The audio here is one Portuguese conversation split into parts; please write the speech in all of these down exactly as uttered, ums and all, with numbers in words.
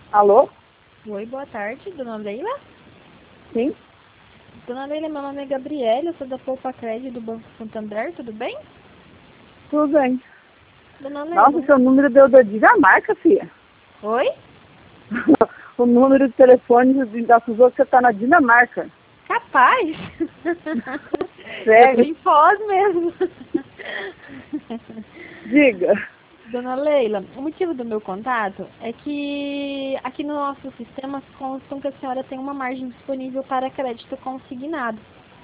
Alô? Oi, boa tarde, dona Leila. Sim? Dona Leila, meu nome é Gabriela, eu sou da Poupa Crédito do Banco Santander, tudo bem? Tudo bem. Dona Leila. Nossa, seu número deu da Dinamarca, filha. Oi? O número de telefone da Suzô que você tá na Dinamarca. Capaz? Sério? Eu tô em Foz mesmo. Diga. Dona Leila, o motivo do meu contato é que aqui no nosso sistema constam que a senhora tem uma margem disponível para crédito consignado.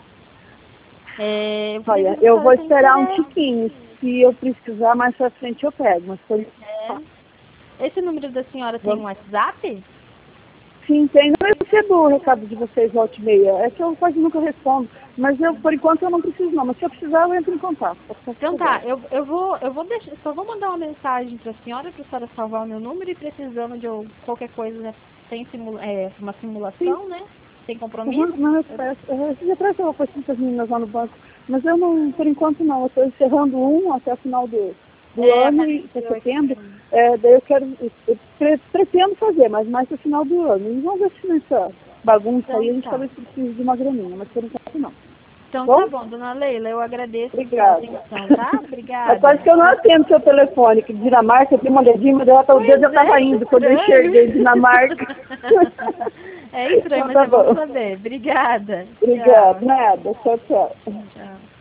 É, eu queria Olha, ver se a eu vou senhora tem esperar um interesse. tiquinho. Se eu precisar, mais pra frente eu pego. Mas por É. Esse número da senhora tem um Vamos. WhatsApp? Sim, tem. Eu recebo o recado de vocês volta e meia. É que eu quase nunca respondo. Mas eu, por enquanto, eu não preciso não. Mas se eu precisar, eu entro em contato. Pode ficar Então tá, sossegada. eu, eu vou, eu vou deixar, só vou mandar uma mensagem pra senhora, pra senhora salvar o meu número e precisando de eu- qualquer coisa, né? Tem simula, é, uma Sim. simulação, né? Sem Uhum, compromisso. não, eu Eu- peço. Eu fiz atrás eu vou com as meninas lá no banco. Mas eu não, por enquanto não. Eu estou encerrando um até o final do, do É, ano e até apareceu aqui setembro. pra mim. É, daí eu quero, eu, eu pre- pretendo fazer, mas mais no final do ano. E vamos ver se nessa bagunça aí Então a gente tá. talvez precise de uma graninha, mas por enquanto não. Então Bom? tá bom, dona Leila, eu agradeço a sua Obrigada. atenção, tá? Mas Obrigada. quase que eu não atendo seu telefone, que Dinamarca tem uma dedinha, mas ela o dia Pois já é, estava que indo quando eu estranho. enxerguei Dinamarca. É estranho, Então mas tá é bom bom. saber. Obrigada. Obrigada. Tchau. Nada. Tchau, tchau. Tchau.